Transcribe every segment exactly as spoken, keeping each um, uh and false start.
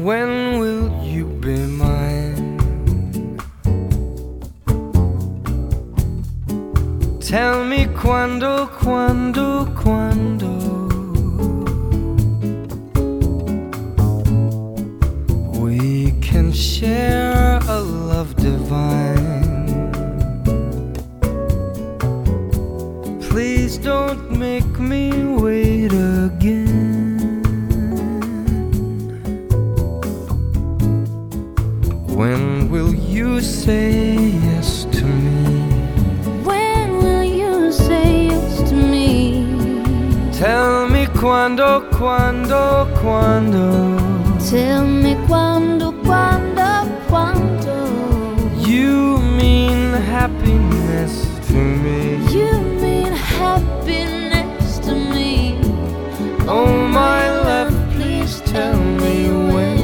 When will you be mine? Tell me quando, quando, quando we can share a love divine. Please don't make me wait again. When will you say yes to me? When will you say yes to me? Tell me quando, quando, quando Tell me quando, quando, quando you mean happiness to me. you mean happiness to me. Oh my love, please tell me when.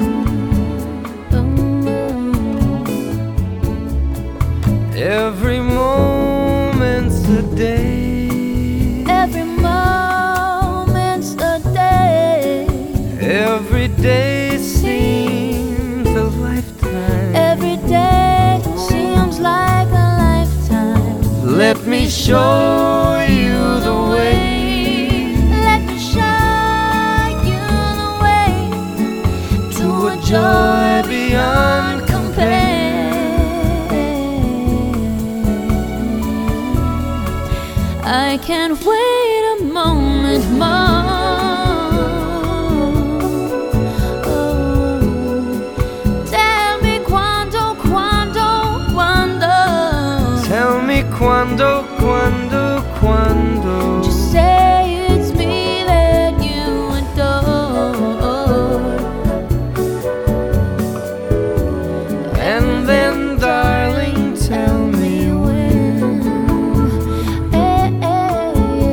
Every moment's a day. Every moment's a day. Every day seems a lifetime. Every day seems like a lifetime. Let me show you the way. Let me show you the way to a joy beyond compare. I can't wait a moment more. Oh, tell me quando, quando, quando. Tell me quando, quando, quando Just say it's me that you adore. and then darling tell me when. Eh, eh,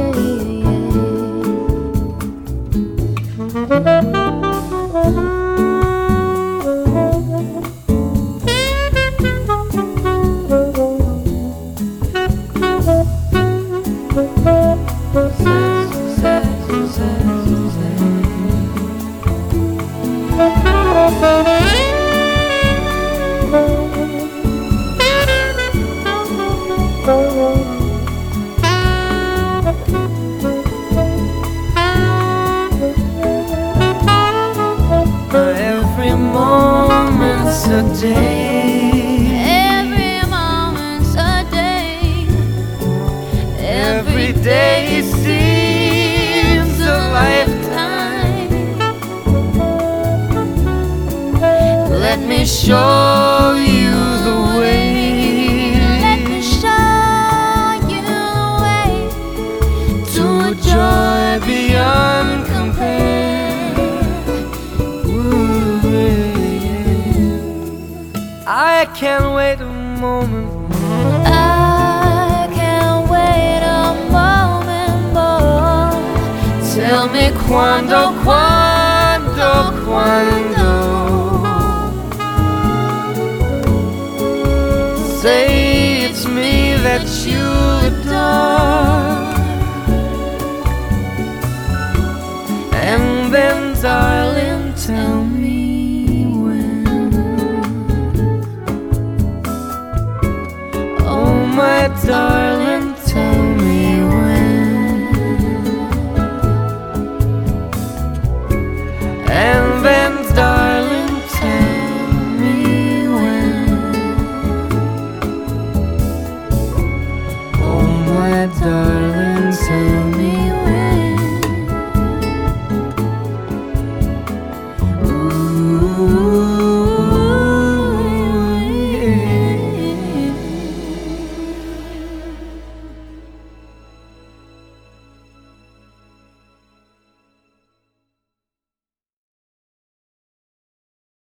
Every moment's a day. every moment's a day. Every day seems a lifetime. Let me show you the way. Let me show you the way To a joy beyond compare. Ooh, yeah. I can't wait a moment more. I can't wait a moment more. Tell me quando, quando, quando say it's me that you adore. And then darling tell me when. Oh my darling tell me when. And then darling tell me when. Oh my darling